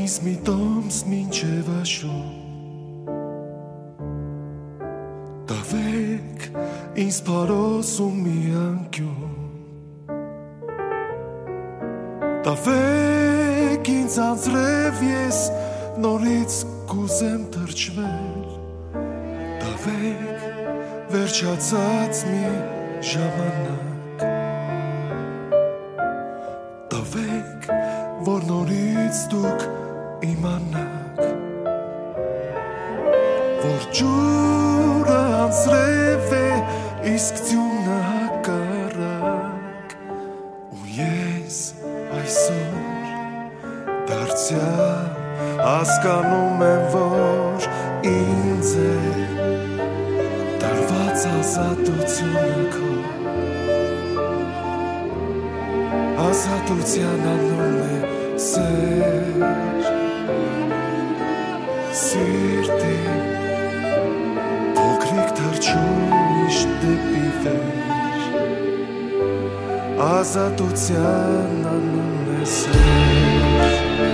ինձ մի տոմս մինչև աշուն Տավեք ինձ պարոս ու մի անկյուն Տավեք ինձ անձրև ես նորից կուզեմ թրջվել Տավեք վերջացած մի ժամանակ Տավեք որ նորից դուք իմանաք Որ ջուրը անձրև է իսկ ձյունը հակառակ Ու ես այսօր դարձյալ հասկանում եմ որ ինձ է Տարված ազատությունը քո Ազատության անունն է սեր Սիրտի փոքրիկ թրջուն միշտ դեպի վեր Ազատության անունն է սեր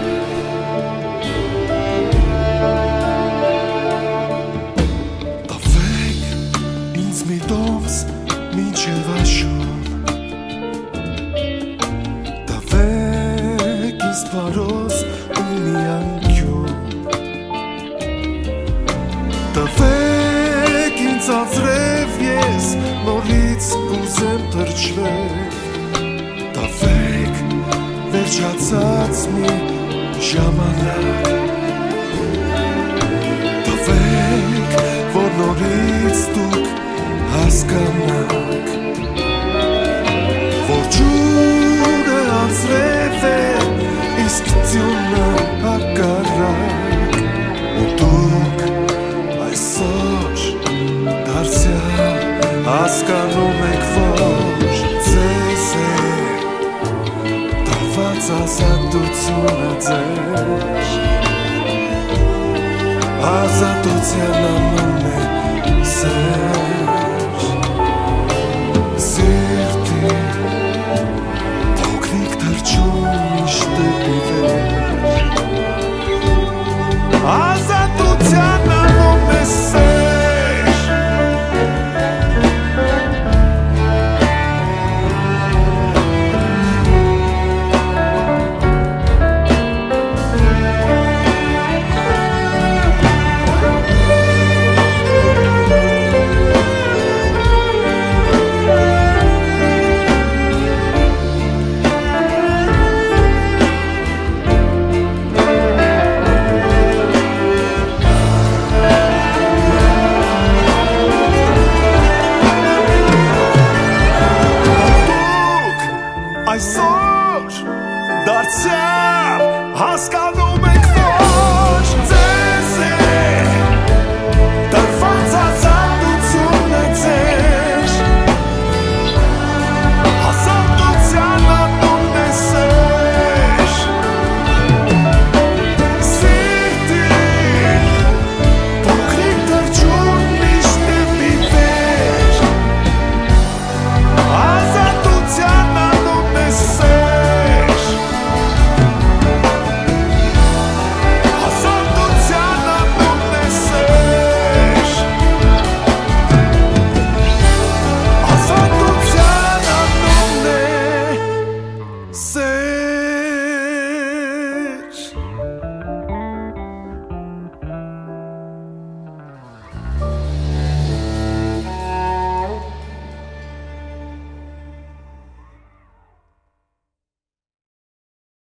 Տավեք ինձ մի տոմս մինչև աշուն Տավեք ինձ պարոս ու մի անկյուն Տավեք ինձ անձրև ես նորից կուզեմ թրջվել Տավեք վերջացած մի ժամանակ Տավեք որ նորից դուք հասկանաք Որ ջուրը անձրև է իսկ ձյունը հակառակ Ու դուք այսօր դարձյալ հասկանում եք որ ձեզ է Տարված ազատությունը ձեր Ազատության անունն է սեր Սիրտի փոքրիկ թրջուն միշտ դեպի վեր Ազատության անունն է սեր Այսօր դարձյալ հասկանում